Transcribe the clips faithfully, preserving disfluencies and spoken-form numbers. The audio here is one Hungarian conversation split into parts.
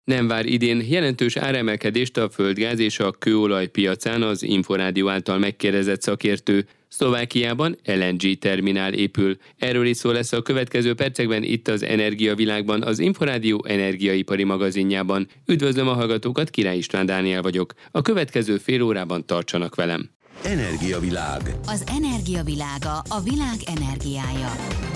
Nem vár idén jelentős áremelkedést a földgáz és a kőolaj piacán az Inforádió által megkérdezett szakértő. Szlovákiában el en gé terminál épül. Erről is szó lesz a következő percekben itt az Energiavilágban, az Inforádió energiaipari magazinjában. Üdvözlöm a hallgatókat, Király István Dániel vagyok. A következő fél órában tartsanak velem. Energiavilág. Az energiavilága, a világ energiája.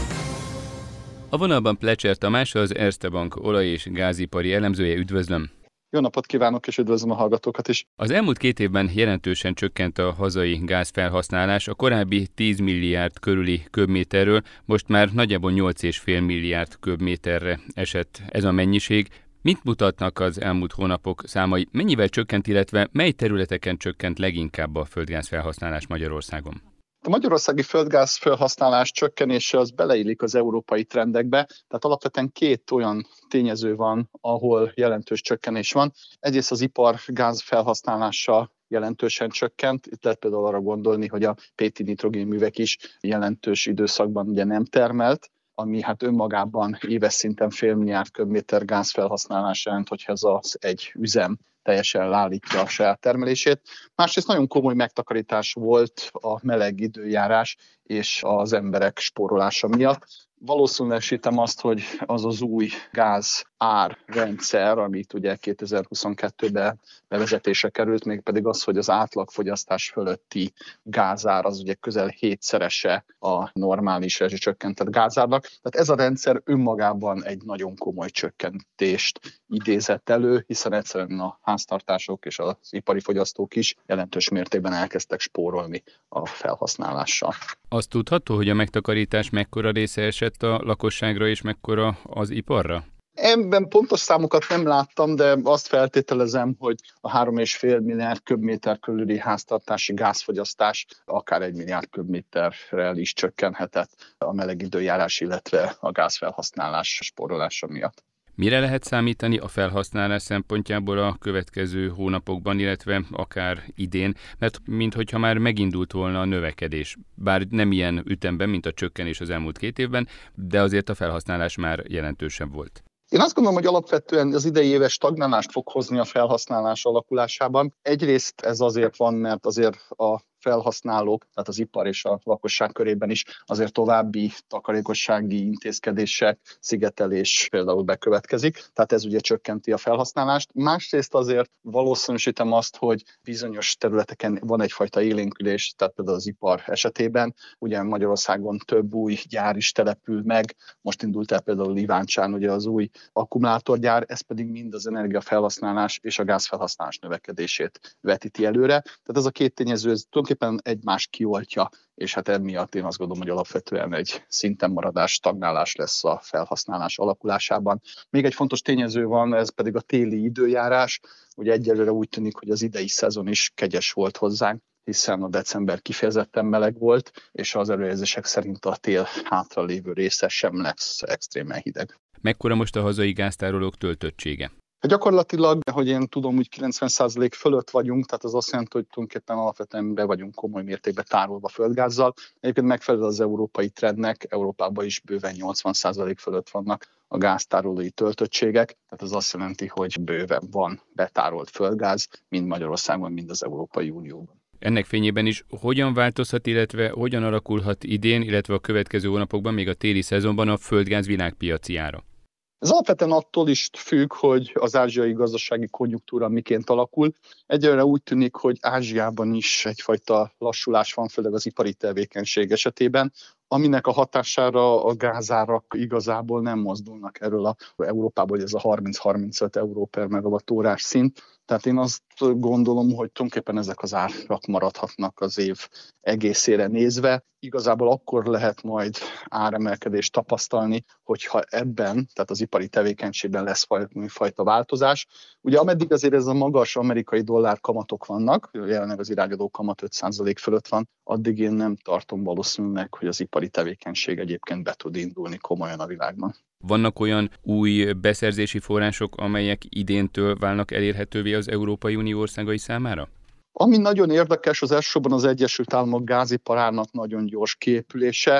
A vonalban Plecser Tamás, az Erste Bank olaj- és gázipari elemzője. Üdvözlöm! Jó napot kívánok, és üdvözlöm a hallgatókat is! Az elmúlt két évben jelentősen csökkent a hazai gázfelhasználás, a korábbi tíz milliárd körüli köbméterről most már nagyjából nyolc egész öt milliárd köbméterre esett ez a mennyiség. Mit mutatnak az elmúlt hónapok számai? Mennyivel csökkent, illetve mely területeken csökkent leginkább a földgáz felhasználás Magyarországon? A magyarországi földgáz felhasználás csökkenése az beleillik az európai trendekbe, tehát alapvetően két olyan tényező van, ahol jelentős csökkenés van. Egyrészt az ipar gáz felhasználása jelentősen csökkent. Itt lehet például arra gondolni, hogy a pé té nitrogénművek is jelentős időszakban ugye nem termelt, ami hát önmagában éves szinten fél milliárd köbméter gáz felhasználás jelent, hogyha ez az egy üzem teljesen leállítja a saját termelését. Másrészt nagyon komoly megtakarítás volt a meleg időjárás és az emberek spórolása miatt. Valószínűsítem azt, hogy az az új gáz árrendszer, amit ugye kétezer-huszonkettőben bevezetésre került, mégpedig az, hogy az átlagfogyasztás fölötti gázár az ugye közel hétszerese a normális rezsicsökkentett gázárnak. Tehát ez a rendszer önmagában egy nagyon komoly csökkentést idézett elő, hiszen egyszerűen a háztartások és az ipari fogyasztók is jelentős mértékben elkezdtek spórolni a felhasználással. Azt tudható, hogy a megtakarítás mekkora része esett a lakosságra és mekkora az iparra? Ebben pontos számokat nem láttam, de azt feltételezem, hogy a három egész öt milliárd köbméter körüli háztartási gázfogyasztás akár egy milliárd köbméterrel is csökkenhetett a meleg időjárás, illetve a gázfelhasználás spórolása miatt. Mire lehet számítani a felhasználás szempontjából a következő hónapokban, illetve akár idén, mert minthogyha már megindult volna a növekedés, bár nem ilyen ütemben, mint a csökkenés az elmúlt két évben, de azért a felhasználás már jelentősebb volt. Én azt gondolom, hogy alapvetően az idei éves stagnálást fog hozni a felhasználás alakulásában. Egyrészt ez azért van, mert azért a felhasználók, tehát az ipar és a lakosság körében is azért további takarékossági intézkedések, szigetelés például bekövetkezik, tehát ez ugye csökkenti a felhasználást. Másrészt azért valószínűsítem azt, hogy bizonyos területeken van egyfajta élénkülés, tehát például az ipar esetében, ugye Magyarországon több új gyár is települ meg, most indult el például Liváncsán ugye az új akkumulátorgyár, ez pedig mind az energiafelhasználás és a gázfelhasználás növekedését vetíti előre. Tehát ez a két tényező, ez tulajdonképpen egymást kioltja, és hát emiatt én azt gondolom, hogy alapvetően egy szinten maradás, stagnálás lesz a felhasználás alakulásában. Még egy fontos tényező van, ez pedig a téli időjárás. Ugye egyelőre úgy tűnik, hogy az idei szezon is kegyes volt hozzánk, hiszen a december kifejezetten meleg volt, és az előrejelzések szerint a tél hátralévő része sem lesz extrémen hideg. Mekkora most a hazai gáztárolók töltöttsége? Gyakorlatilag, hogy én tudom, úgy kilencven százalék fölött vagyunk, tehát az azt jelenti, hogy tulajdonképpen alapvetően be vagyunk komoly mértékben tárolva földgázzal. Egyébként megfelel az európai trendnek, Európában is bőven nyolcvan százalék fölött vannak a gáztárolói töltöttségek, tehát az azt jelenti, hogy bőven van betárolt földgáz, mind Magyarországon, mind az Európai Unióban. Ennek fényében is hogyan változhat, illetve hogyan alakulhat idén, illetve a következő hónapokban, még a téli szezonban a földgáz világpiaci ára? Ez alapvetően attól is függ, hogy az ázsiai gazdasági konjunktúra miként alakul. Egyelőre úgy tűnik, hogy Ázsiában is egyfajta lassulás van, főleg az ipari tevékenység esetében, aminek a hatására a gázárak igazából nem mozdulnak erről a Európából, hogy ez a harminc-harmincöt euró per megawattórás szint. Tehát én azt gondolom, hogy tulajdonképpen ezek az árak maradhatnak az év egészére nézve. Igazából akkor lehet majd áremelkedést tapasztalni, hogyha ebben, tehát az ipari tevékenységben lesz fajta változás. Ugye ameddig azért ez a magas amerikai dollár kamatok vannak, jelenleg az irányadó kamat öt százalék fölött van, addig én nem tartom valószínűleg, hogy az ipari tevékenység egyébként be tud indulni komolyan a világban. Vannak olyan új beszerzési források, amelyek idéntől válnak elérhetővé az Európai Unió országai számára? Ami nagyon érdekes, az elsősorban az Egyesült Államok gáziparának nagyon gyors kiépülése.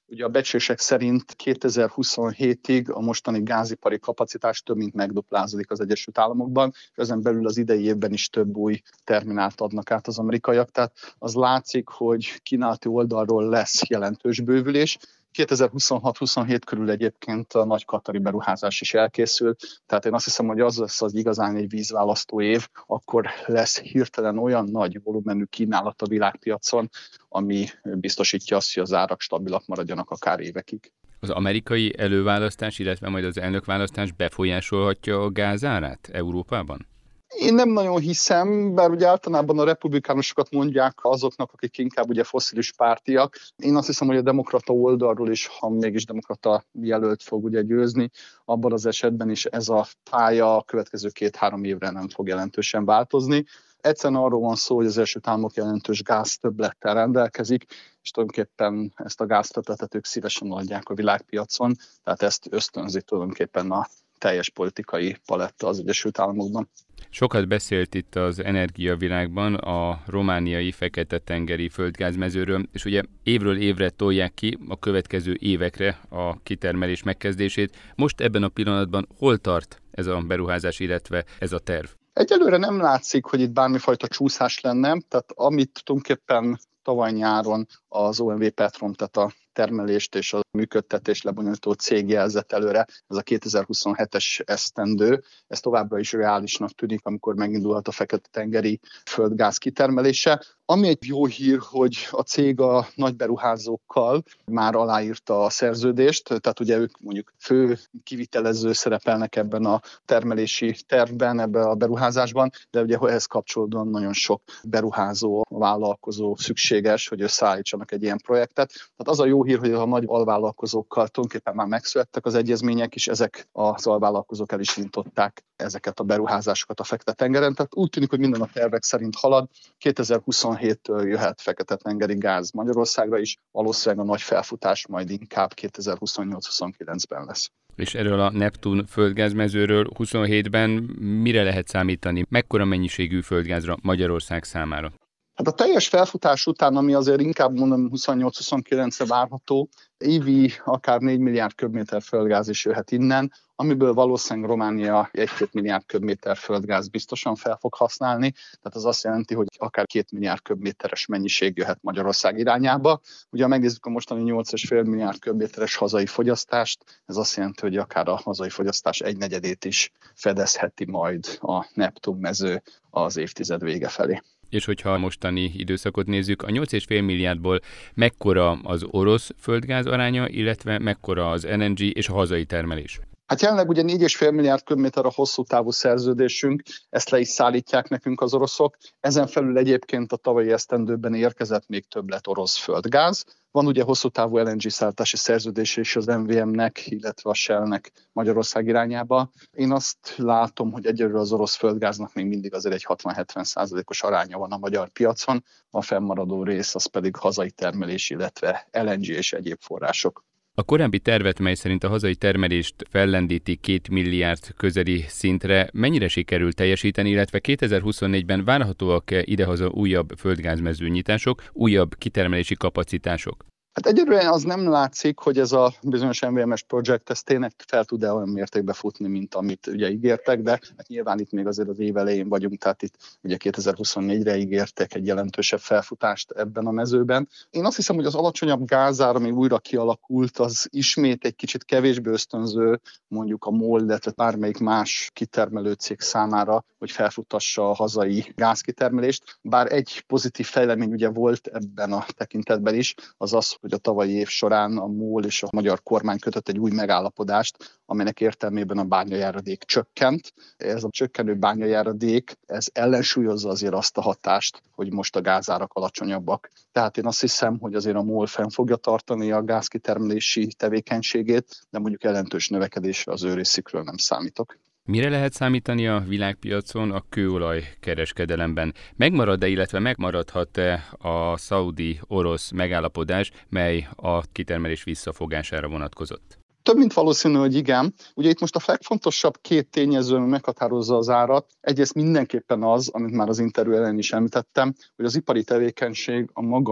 Ugye a becslések szerint kétezer-huszonhétig a mostani gázipari kapacitás több mint megduplázódik az Egyesült Államokban, és ezen belül az idei évben is több új terminált adnak át az amerikaiak. Tehát az látszik, hogy kínálati oldalról lesz jelentős bővülés. kétezer-huszonhat-huszonhét körül egyébként a nagy katari beruházás is elkészül, tehát én azt hiszem, hogy az lesz az igazán egy vízválasztó év, akkor lesz hirtelen olyan nagy volumenű kínálat a világpiacon, ami biztosítja azt, hogy az árak stabilak maradjanak akár évekig. Az amerikai előválasztás, illetve majd az elnökválasztás befolyásolhatja a gázárát Európában? Én nem nagyon hiszem, bár ugye általában a republikánusokat mondják azoknak, akik inkább ugye fosszilis pártiak. Én azt hiszem, hogy a demokrata oldalról is, ha mégis demokrata jelölt fog ugye győzni, abban az esetben is ez a pálya a következő két-három évre nem fog jelentősen változni. Egyszerűen arról van szó, hogy az Egyesült Államok jelentős gáztöbblettel rendelkezik, és tulajdonképpen ezt a gáztöbbletet ők szívesen adják a világpiacon, tehát ezt ösztönzi tulajdonképpen a teljes politikai paletta az Egyesült Államokban. Sokat beszélt itt az energiavilágban a romániai Fekete-tengeri földgázmezőről, és ugye évről évre tolják ki a következő évekre a kitermelés megkezdését. Most ebben a pillanatban hol tart ez a beruházás, illetve ez a terv? Egyelőre nem látszik, hogy itt bármifajta csúszás lenne, tehát amit tulajdonképpen tavaly nyáron az o em vé Petrom, tehát a termelést és a működtetést lebonyolító cég jelzett előre, ez a kétezer-huszonhetes esztendő, ez továbbra is reálisnak tűnik, amikor megindulhat a Fekete-tengeri földgáz kitermelése. Ami egy jó hír, hogy a cég a nagy beruházókkal már aláírta a szerződést, tehát ugye ők mondjuk fő kivitelező szerepelnek ebben a termelési tervben, ebben a beruházásban, de ugye ehhez kapcsolódóan nagyon sok beruházó, vállalkozó szükséges, hogy összeállítsanak egy ilyen projektet. Tehát az a jó hír, hogy a nagy alvállalkozókkal tulajdonképpen már megszülettek az egyezmények, és ezek az alvállalkozók el is indították ezeket a beruházásokat a Fekete-tengeren. Tehát úgy tűnik, hogy minden a tervek szerint halad. kétezer-huszonhéttől jöhet Fekete-tengeri gáz Magyarországra is, valószínűleg a nagy felfutás majd inkább kétezer-huszonnyolc-huszonkilencben lesz. És erről a Neptun földgázmezőről huszonhétben mire lehet számítani? Mekkora mennyiségű földgázra Magyarország számára? Hát a teljes felfutás után, ami azért inkább mondom huszonnyolc-huszonkilencre várható, évi akár négy milliárd köbméter földgáz is jöhet innen, amiből valószínűleg Románia egy-két milliárd köbméter földgáz biztosan fel fog használni, tehát az azt jelenti, hogy akár két milliárd köbméteres mennyiség jöhet Magyarország irányába. Ugye ha megnézzük a mostani nyolc egész öt milliárd köbméteres hazai fogyasztást, ez azt jelenti, hogy akár a hazai fogyasztás egynegyedét is fedezheti majd a Neptun mező az évtized vége felé. És hogyha a mostani időszakot nézzük, a nyolc egész öt milliárdból mekkora az orosz földgáz aránya, illetve mekkora az el en gé és a hazai termelés? Hát jelenleg ugye négy egész öt milliárd köbméter a hosszú távú szerződésünk, ezt le is szállítják nekünk az oroszok. Ezen felül egyébként a tavalyi esztendőben érkezett még többlet orosz földgáz. Van ugye hosszú távú el en gé szállítási szerződés is az em vé em-nek, illetve a Shell-nek Magyarország irányába. Én azt látom, hogy egyelőre az orosz földgáznak még mindig azért egy hatvan-hetven százalékos aránya van a magyar piacon, a fennmaradó rész az pedig hazai termelés, illetve el en gé és egyéb források. A korábbi tervet, mely szerint a hazai termelést fellendíti két milliárd közeli szintre, mennyire sikerült teljesíteni, illetve kétezer-huszonnégyben várhatóak-e idehaza újabb földgázmező nyitások, újabb kitermelési kapacitások? Hát egyelőre az nem látszik, hogy ez a bizonyos em vé em-es projekt ez tényleg fel tud-e olyan mértékben futni, mint amit ugye ígértek, de hát nyilván itt még azért az év elején vagyunk, tehát itt ugye kétezer-huszonnégyre ígértek egy jelentősebb felfutást ebben a mezőben. Én azt hiszem, hogy az alacsonyabb gázár, ami újra kialakult, az ismét egy kicsit kevésbé ösztönző mondjuk a MOL, illetve bármelyik más kitermelő cég számára, hogy felfutassa a hazai gázkitermelést. Bár egy pozitív fejlemény ugye volt ebben a tekintetben is, az az, hogy a tavalyi év során a MOL és a magyar kormány kötött egy új megállapodást, amelynek értelmében a bányajáradék csökkent. Ez a csökkenő bányajáradék, ez ellensúlyozza azért azt a hatást, hogy most a gázárak alacsonyabbak. Tehát én azt hiszem, hogy azért a MOL fenn fogja tartani a gázkitermelési tevékenységét, de mondjuk jelentős növekedésre az ő részükről nem számítok. Mire lehet számítani a világpiacon a kőolaj kereskedelemben? Megmarad-e, illetve megmaradhat-e a szaudi-orosz megállapodás, mely a kitermelés visszafogására vonatkozott? Több mint valószínű, hogy igen. Ugye itt most a legfontosabb két tényező, ami meghatározza az árat. Egyrészt mindenképpen az, amit már az interjú elején is említettem, hogy az ipari tevékenység a magas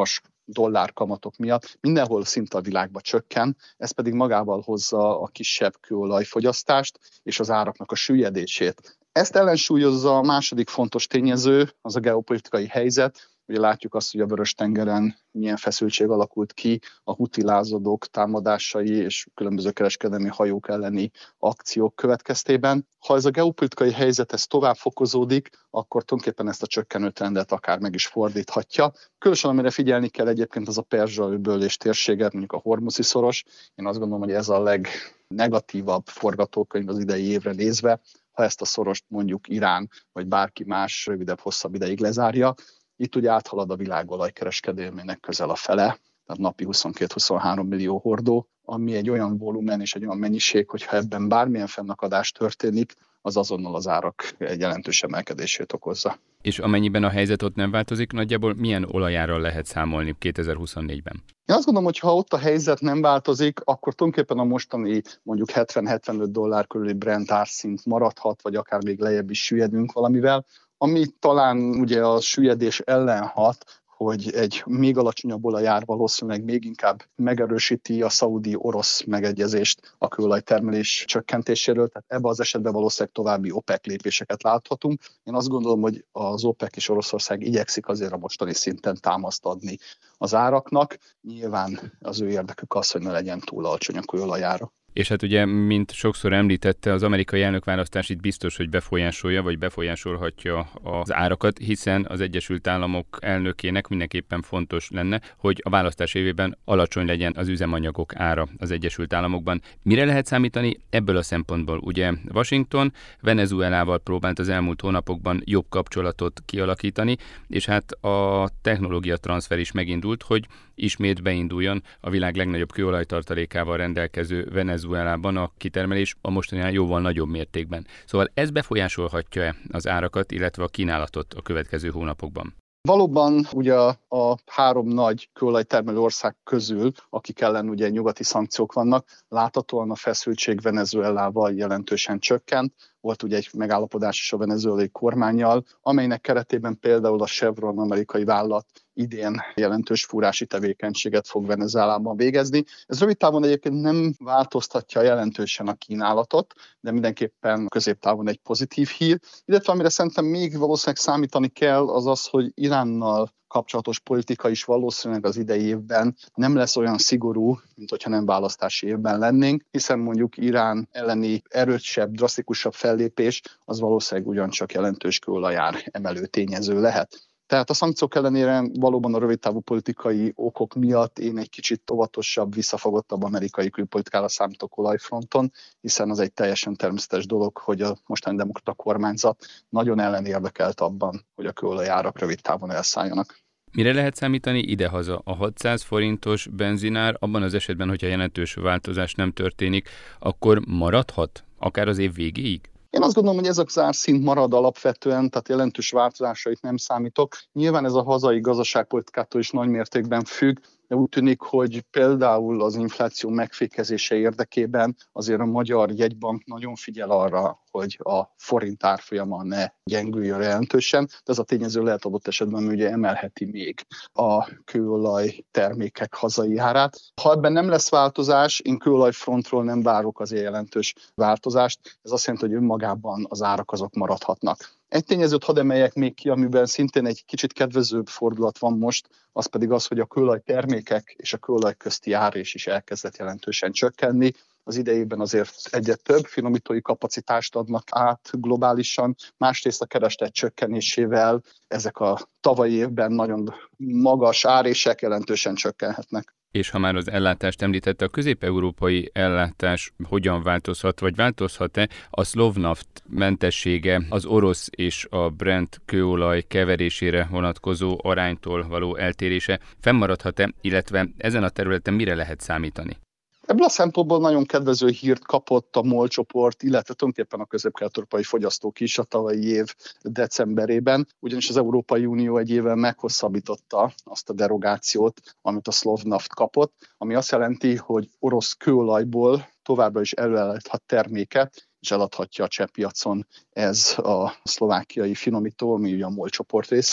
dollár kamatok miatt mindenhol szinte a világban csökken, ez pedig magával hozza a kisebb kőolajfogyasztást és az áraknak a süllyedését. Ezt ellensúlyozza a második fontos tényező, az a geopolitikai helyzet. Ugye látjuk azt, hogy a Vörös-tengeren milyen feszültség alakult ki a huti lázadók támadásai és különböző kereskedelmi hajók elleni akciók következtében. Ha ez a geopolitikai helyzet ez tovább fokozódik, akkor tulajdonképpen ezt a csökkenő trendet akár meg is fordíthatja. Különösen amire figyelni kell egyébként az a Perzsa-öböl és térséget, mondjuk a Hormuzi szoros. Én azt gondolom, hogy ez a legnegatívabb forgatókönyv az idei évre nézve, ha ezt a szorost mondjuk Irán vagy bárki más rövidebb, hosszabb ideig lezárja. Itt ugye áthalad a világ olajkereskedelmének közel a fele, tehát napi huszonkettő-huszonhárom millió hordó, ami egy olyan volumen és egy olyan mennyiség, hogyha ebben bármilyen fennakadás történik, az azonnal az árak egy jelentős emelkedését okozza. És amennyiben a helyzet ott nem változik, nagyjából milyen olajárral lehet számolni kétezer-huszonnégyben? Én azt gondolom, hogy ha ott a helyzet nem változik, akkor tulajdonképpen a mostani mondjuk hetven-hetvenöt dollár körüli Brent árszint maradhat, vagy akár még lejjebb is süllyedünk valamivel. Ami talán ugye a süllyedés ellen hat, hogy egy még alacsonyabb olajár valószínűleg még inkább megerősíti a szaudi-orosz megegyezést a kőolajtermelés csökkentéséről, tehát ebben az esetben valószínűleg további OPEC lépéseket láthatunk. Én azt gondolom, hogy az OPEC és Oroszország igyekszik azért a mostani szinten támaszt adni az áraknak. Nyilván az ő érdekük az, hogy ne legyen túl alacsony a kőolajára. És hát ugye, mint sokszor említette, az amerikai elnökválasztás itt biztos, hogy befolyásolja, vagy befolyásolhatja az árakat, hiszen az Egyesült Államok elnökének mindenképpen fontos lenne, hogy a választás évében alacsony legyen az üzemanyagok ára az Egyesült Államokban. Mire lehet számítani ebből a szempontból? Ugye Washington Venezuelával próbált az elmúlt hónapokban jobb kapcsolatot kialakítani, és hát a technológia transfer is megindult, hogy ismét beinduljon a világ legnagyobb kőolajtartalékával rendelkező Venezuelában a kitermelés a mostaninál jóval nagyobb mértékben. Szóval ez befolyásolhatja-e az árakat, illetve a kínálatot a következő hónapokban? Valóban ugye a három nagy kőolajtermelő ország közül, akik ellen ugye nyugati szankciók vannak, láthatóan a feszültség Venezuelával jelentősen csökkent. Volt ugye egy megállapodás is a venezuelai kormánnyal, amelynek keretében például a Chevron amerikai vállalat idén jelentős fúrási tevékenységet fog Venezuelában végezni. Ez rövid távon egyébként nem változtatja jelentősen a kínálatot, de mindenképpen középtávon egy pozitív hír. Illetve amire szerintem még valószínűleg számítani kell, az az, hogy Iránnal kapcsolatos politika is valószínűleg az idei évben nem lesz olyan szigorú, mint hogyha nem választási évben lennénk, hiszen mondjuk Irán elleni erősebb, drasztikusabb fellépés az valószínűleg ugyancsak jelentős kőolajár emelő tényező lehet. Tehát a szankciók ellenére valóban a rövidtávú politikai okok miatt én egy kicsit óvatosabb, visszafogottabb amerikai külpolitikára számítok olajfronton, hiszen az egy teljesen természetes dolog, hogy a mostani demokrata kormányzat nagyon ellenérdekelt abban, hogy a kőolajárak rövid távon elszálljanak. Mire lehet számítani idehaza? A hatszáz forintos benzinár abban az esetben, hogyha jelentős változás nem történik, akkor maradhat akár az év végéig? Én azt gondolom, hogy ez az árszint marad alapvetően, tehát jelentős változásait nem számítok. Nyilván ez a hazai gazdaságpolitikától is nagy mértékben függ, de úgy tűnik, hogy például az infláció megfékezése érdekében azért a Magyar Jegybank nagyon figyel arra, hogy a forint árfolyama ne gyengüljön jelentősen, de ez a tényező lehet adott esetben, hogy ugye emelheti még a kőolaj termékek hazai árát. Ha ebben nem lesz változás, én kőolajfrontról nem várok azért jelentős változást, ez azt jelenti, hogy önmagában az árak azok maradhatnak. Egy tényezőt hadd emeljek még ki, amiben szintén egy kicsit kedvezőbb fordulat van most, az pedig az, hogy a kőolaj termékek és a kőolaj közti árés is elkezdett jelentősen csökkenni. Az idejében azért egyre több finomítói kapacitást adnak át globálisan, másrészt a kereslet csökkenésével ezek a tavalyi évben nagyon magas árések jelentősen csökkenhetnek. És ha már az ellátást említette, a közép-európai ellátás hogyan változhat, vagy változhat-e a Slovnaft mentessége az orosz és a Brent kőolaj keverésére vonatkozó aránytól való eltérése fennmaradhat-e, illetve ezen a területen mire lehet számítani? Ebből a szempontból nagyon kedvező hírt kapott a MOL csoport, illetve tulajdonképpen a közép-kelet-európai fogyasztók is a tavalyi év decemberében, ugyanis az Európai Unió egy évvel meghosszabbította azt a derogációt, amit a Slovnaft kapott, ami azt jelenti, hogy orosz kőolajból továbbra is előállíthat terméket, és eladhatja a cseh piacon ez a szlovákiai finomító, ami ugye a MOL csoport része.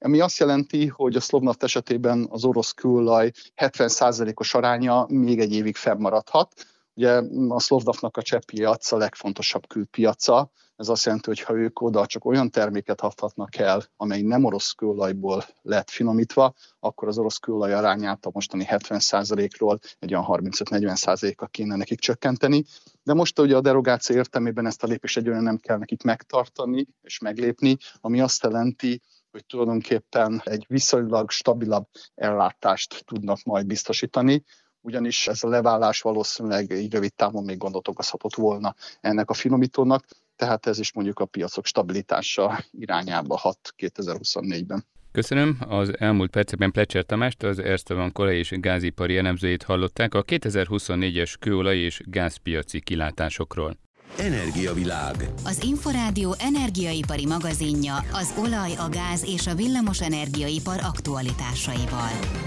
Ami azt jelenti, hogy a Slovnaft esetében az orosz kőolaj hetven százalékos aránya még egy évig fennmaradhat. Ugye a Slovnaftnak a cseh piac a legfontosabb külpiaca. Ez azt jelenti, hogy ha ők oda csak olyan terméket adhatnak el, amely nem orosz kőolajból lett finomítva, akkor az orosz kőolaj arányát a mostani hetven százalékról egy olyan harmincöt-negyven százalékra kéne nekik csökkenteni. De most ugye a derogáció értelmében ezt a lépést egyszerűen nem kell nekik megtartani és meglépni, ami azt jelenti, hogy tulajdonképpen egy viszonylag stabilabb ellátást tudnak majd biztosítani, ugyanis ez a levállás valószínűleg így rövid távon még gondot okozhatott volna ennek a finomítónak, tehát ez is mondjuk a piacok stabilitása irányába hat kétezer-huszonnégyben. Köszönöm. Az elmúlt percekben Plecser Tamást, az Erste Bank olaj- és gázipari elemzőjét hallották a kétezer-huszonnégyes kőolaj- és gázpiaci kilátásokról. Energiavilág. Az Inforádió energiaipari magazinja az olaj, a gáz és a villamos energiaipar aktualitásaival.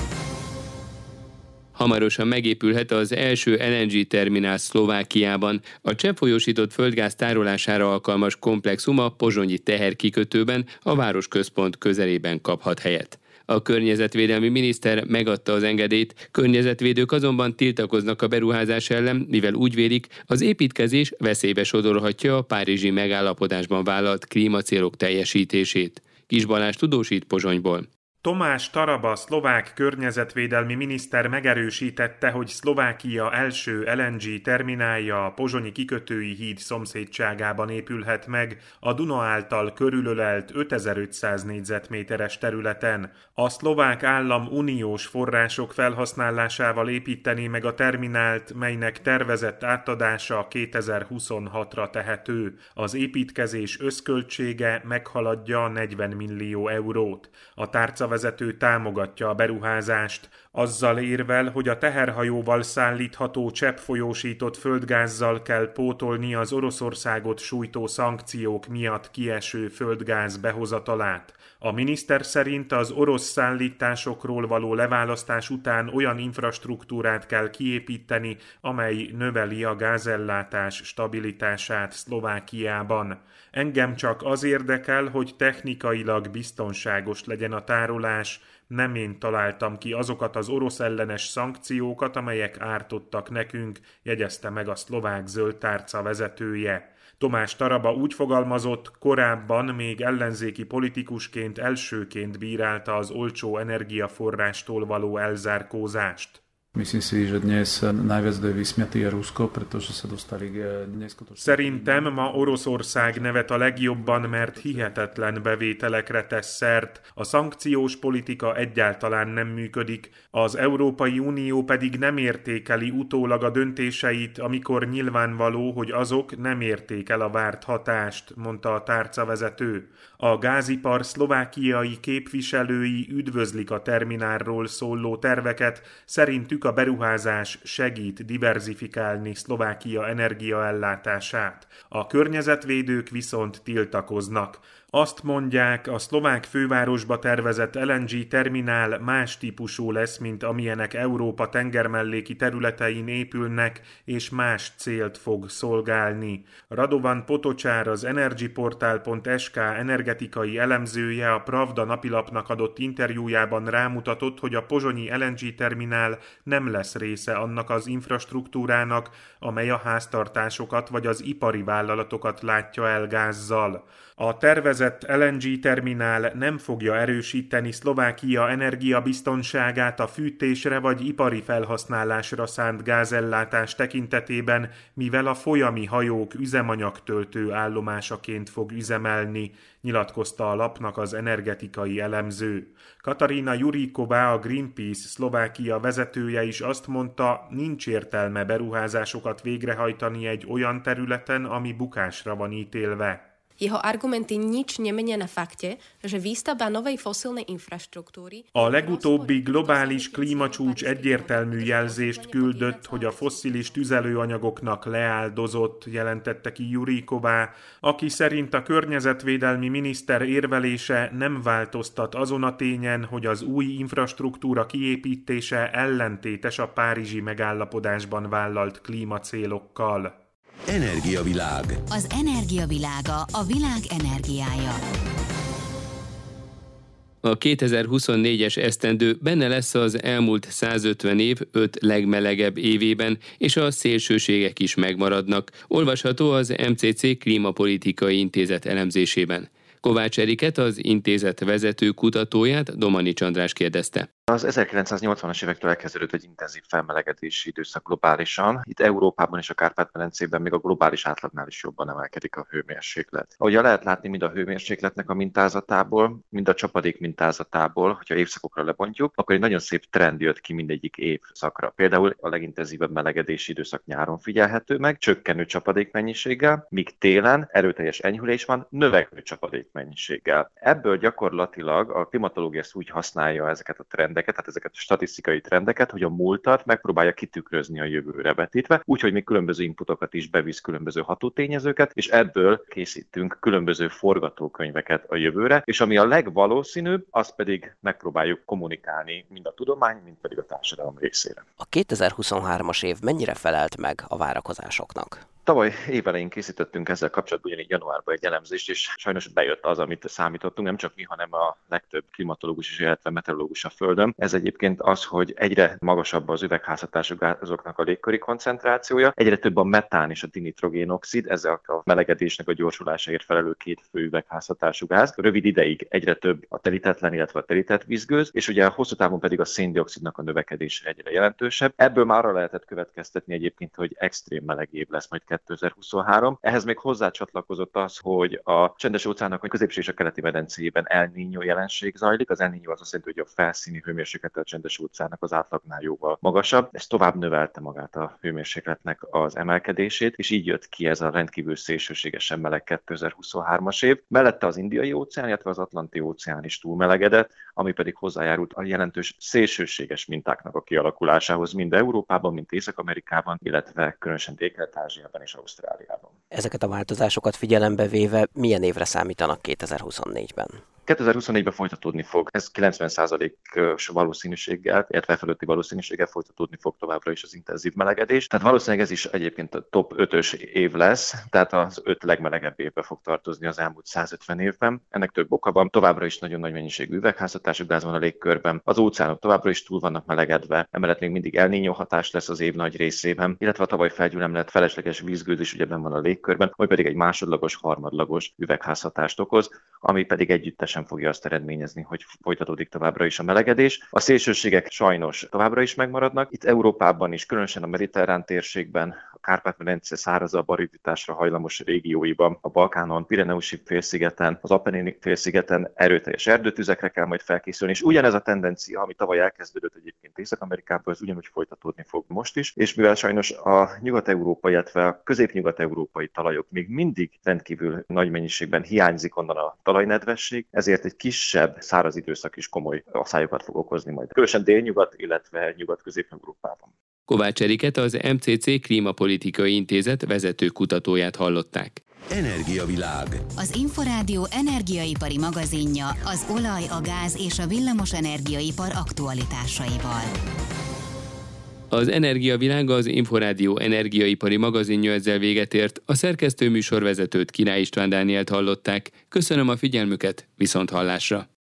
Hamarosan megépülhet az első el en gé terminál Szlovákiában. A cseppfolyósított földgáz tárolására alkalmas komplexum a pozsonyi teherkikötőben, a városközpont közelében kaphat helyet. A környezetvédelmi miniszter megadta az engedélyt, környezetvédők azonban tiltakoznak a beruházás ellen, mivel úgy vélik, az építkezés veszélybe sodorhatja a párizsi megállapodásban vállalt klímacélok teljesítését. Kis Balázs tudósít Pozsonyból. Tomás Taraba szlovák környezetvédelmi miniszter megerősítette, hogy Szlovákia első el en gé terminálja a pozsonyi kikötői híd szomszédságában épülhet meg, a Duna által körülölelt ötezer-ötszáz négyzetméteres területen. A szlovák állam uniós források felhasználásával építeni meg a terminált, melynek tervezett átadása kétezer-huszonhatra tehető. Az építkezés összköltsége meghaladja negyven millió eurót. A tárca vezető támogatja a beruházást, azzal érvel, hogy a teherhajóval szállítható cseppfolyósított földgázzal kell pótolni az Oroszországot sújtó szankciók miatt kieső földgáz behozatalát. A miniszter szerint az orosz szállításokról való leválasztás után olyan infrastruktúrát kell kiépíteni, amely növeli a gázellátás stabilitását Szlovákiában. Engem csak az érdekel, hogy technikailag biztonságos legyen a tárolás, nem én találtam ki azokat az orosz ellenes szankciókat, amelyek ártottak nekünk, jegyezte meg a szlovák zöld tárca vezetője. Tomás Taraba úgy fogalmazott, korábban még ellenzéki politikusként elsőként bírálta az olcsó energiaforrástól való elzárkózást. Myslím si, že dnes najviac je vysmiatý Rusko, pretože sa dostali neskutočne. Szerintem ma Oroszország nevet a legjobban, mert hihetetlen bevételekre tesz szert. A szankciós politika egyáltalán nem működik, az Európai Unió pedig nem értékeli utólag a döntéseit, amikor nyilvánvaló, hogy azok nem érték el a várt hatást, mondta a tárcavezető. A gázipar szlovákiai képviselői üdvözlik a terminálról szóló terveket, szerintük a beruházás segít diverzifikálni Szlovákia energiaellátását. A környezetvédők viszont tiltakoznak. Azt mondják, a szlovák fővárosba tervezett el en gé terminál más típusú lesz, mint amilyenek Európa tengermelléki területein épülnek, és más célt fog szolgálni. Radovan Potocsár, az energyportál pont es ká energetikai elemzője a Pravda napilapnak adott interjújában rámutatott, hogy a pozsonyi el en gé terminál nem lesz része annak az infrastruktúrának, amely a háztartásokat vagy az ipari vállalatokat látja el gázzal. A tervezett el en gé terminál nem fogja erősíteni Szlovákia energiabiztonságát a fűtésre vagy ipari felhasználásra szánt gázellátás tekintetében, mivel a folyami hajók üzemanyagtöltő állomásaként fog üzemelni, nyilatkozta a lapnak az energetikai elemző. Katarina Juríková, a Greenpeace Szlovákia vezetője is azt mondta, nincs értelme beruházásokat végrehajtani egy olyan területen, ami bukásra van ítélve. Jeho argumenty nič nemenia na fakte, že výstavba novej fosilnej infraštruktúry... A legutóbbi globális klímacsúcs egyértelmű jelzést küldött, hogy a fosszilis tüzelőanyagoknak leáldozott, jelentette ki Juríková, aki szerint a környezetvédelmi miniszter érvelése nem változtat azon a tényen, hogy az új infrastruktúra kiépítése ellentétes a párizsi megállapodásban vállalt klímacélokkal. Energiavilág. Az energiavilága a világ energiája. A kétezer-huszonnégyes esztendő benne lesz az elmúlt százötven év öt legmelegebb évében, és a szélsőségek is megmaradnak. Olvasható az em cé cé Klímapolitikai Intézet elemzésében. Kovács Eriket, az intézet vezető kutatóját Domanics András kérdezte. Az ezerkilencszáznyolcvanas évektől elkezdődött egy intenzív felmelegedési időszak globálisan. Itt Európában és a Kárpát-medencében még a globális átlagnál is jobban emelkedik a hőmérséklet. Ahogy lehet látni mind a hőmérsékletnek a mintázatából, mind a csapadék mintázatából, hogyha évszakokra lebontjuk, akkor egy nagyon szép trend jött ki mindegyik évszakra. Például a legintenzívebb melegedési időszak nyáron figyelhető meg, csökkenő csapadékmennyiséggel, míg télen erőteljes enyhülés van, növekvő csapadékmennyiséggel. Ebből gyakorlatilag a klimatológia úgy használja ezeket a trendeket, tehát ezeket a statisztikai trendeket, hogy a múltat megpróbálja kitükrözni a jövőre vetítve, úgyhogy még különböző inputokat is bevisz, különböző hatótényezőket, és ebből készítünk különböző forgatókönyveket a jövőre, és ami a legvalószínűbb, azt pedig megpróbáljuk kommunikálni mind a tudomány, mind pedig a társadalom részére. A kétezer-huszonhármas év mennyire felelt meg a várakozásoknak? Tavaly évelején készítettünk ezzel kapcsolatban ugyanígy januárban egy elemzést, és sajnos bejött az, amit számítottunk, nem csak mi, hanem a legtöbb klimatológus is, illetve meteorológus a Földön. Ez egyébként az, hogy egyre magasabb az üvegházhatású gázoknak a légköri koncentrációja, egyre több a metán és a dinitrogénoxid, ezek a melegedésnek a gyorsulásáért felelő két fő üvegházhatású gáz. Rövid ideig egyre több a telítetlen, illetve a telített vízgőz, és ugye a hosszú távon pedig a széndioxidnak a növekedése egyre jelentősebb. Ebből már arra lehetett következtetni egyébként, hogy extrém meleg év lesz majd kétezer-huszonhárom. Ehhez még hozzácsatlakozott az, hogy a Csendes-óceánnak a középső és a keleti medencéjében El Niño jelenség zajlik. Az El Niño az azt jelenti, hogy a felszíni hőmérséklet a Csendes-óceánnak az átlagnál jóval magasabb. Ez tovább növelte magát a hőmérsékletnek az emelkedését, és így jött ki ez a rendkívül szélsőségesen meleg kétezer-huszonhármas év. Mellette az Indiai-óceán, illetve az Atlanti-óceán is túlmelegedett, ami pedig hozzájárult a jelentős szélsőséges mintáknak a kialakulásához, mind Európában, mind Észak-Amerikában, illetve különösen Dél-Kelet-Ázsiában és Ausztráliában. Ezeket a változásokat figyelembe véve milyen évre számítanak kétezer-huszonnégyben? kétezer-huszonnégyben folytatódni fog. Ez kilencven százalékos valószínűséggel, illetve felőtti valószínűséggel folytatódni fog továbbra is az intenzív melegedés. Tehát valószínűleg ez is egyébként a top ötös év lesz, tehát az öt legmelegebb évbe fog tartozni az elmúlt százötven évben. Ennek több oka van. Továbbra is nagyon nagy mennyiségű üvegházhatású gáz van a légkörben. Az óceánok továbbra is túl vannak melegedve. Emellett még mindig El Niño hatás lesz az év nagy részében, illetve a tavaly felgyülemlett felesleges vízgőz is ugye benn van a légkörben, vagy pedig egy másodlagos, harmadlagos üvegházhatást okoz, ami pedig együttes sem fogja azt eredményezni, hogy folytatódik továbbra is a melegedés. A szélsőségek sajnos továbbra is megmaradnak. Itt Európában is, különösen a mediterrán térségben, a Kárpát-medence szárazabb ariditásra hajlamos régióiban, a Balkánon, Pireneusi félszigeten, az Apennini félszigeten erőteljes erdőtüzekre kell majd felkészülni, és ugyanez a tendencia, ami tavaly elkezdődött egyébként Észak-Amerikában, ez ugyanúgy folytatódni fog most is, és mivel sajnos a nyugat-európai, illetve a közép-nyugat-európai talajok még mindig rendkívül nagy mennyiségben hiányzik onnan a talajnedvesség, ezért egy kisebb száraz időszak is komoly asszályokat fog okozni majd, különösen délnyugat, illetve nyugat-közép-európában. Kovács Eriket, az em cé cé Klímapolitikai Intézet vezető kutatóját hallották. Energiavilág. Az Inforádió energiaipari magazinja az olaj, a gáz és a villamos energiaipar aktualitásaival. Az Energiavilág, az Inforádió energiaipari magazinja ezzel véget ért. A szerkesztő műsorvezetőt, Király István Dánielt hallották. Köszönöm a figyelmüket, viszont hallásra!